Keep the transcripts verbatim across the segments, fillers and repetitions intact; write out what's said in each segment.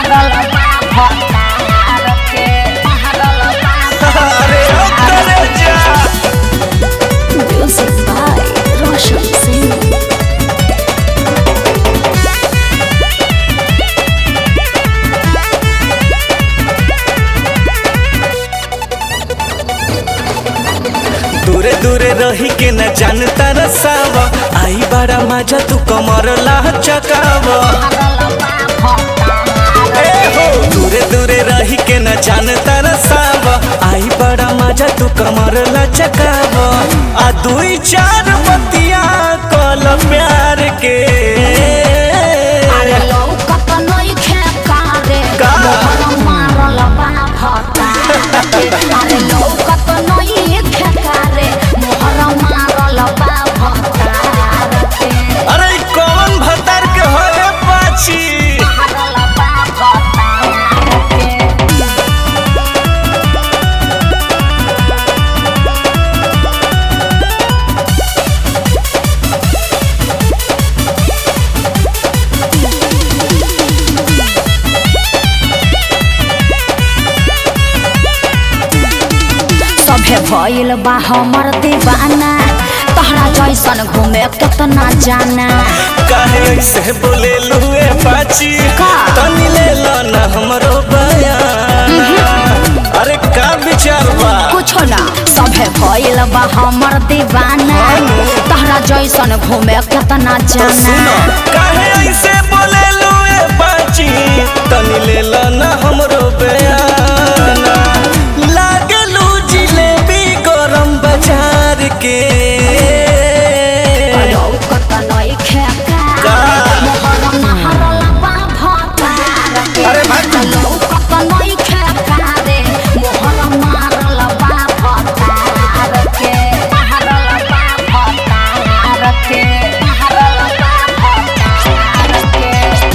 अरे ओ करे जा Music by Roshan Singh. दूरे दूरे रही के न जानता रसावा आई बड़ा मजा तू कमर ला चकावा ए हो दूरे दूरे रही के न जानता रसावा आई बड़ा मजा तू कमर ला चकावा आ दुई चार बतिया कल प्यार के अरे लौकत नइखे कारे का? मोहर मारल बा भतार के। अरे लौकत नइखे कारे मोहर मारल बा भतार के। अरे ई कौन भतार के होए पाछी मारल बा भतार के। सभे भइल बा हमर दीवाना तहरा जैसन घूमे केतना जाना काहे ऐसे बोले लुए पाची का? तनी ले लो ना हमरो बयान अरे का विचार बा कुछो ना सभे भइल बा हमर दीवाना तहरा जैसन घूमे केतना तो सुनो जाना काहे ऐसे बोले लुए पाची तनी ले लो ना हमरो बयान लागे लू जिलेबी गरम बाजार के लौकत नइखे का? मोहर मारल बा भतार के। अरे भाग। लौकत नइखे कारे मोहर मारल बा भतार के। मारल बा भतार के। मारल बा भतार के।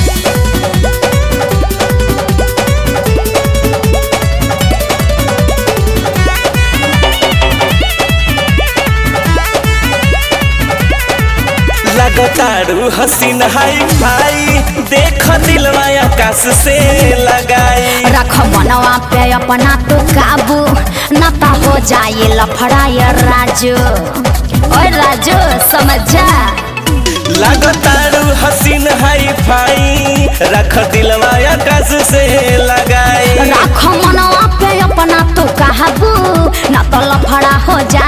लगतारू हसीन हाई फाई देख दिलवा आकाश से लगाई रख मनवा पे अपना तो काबू न ता हो जाए लफड़ाए राजू ओए राजू समझ जा लगतारू हसीन हाई फाई रख दिलवा आकाश से लगाई रख मनवा पे अपना तो काबू न तो लफड़ा हो जाए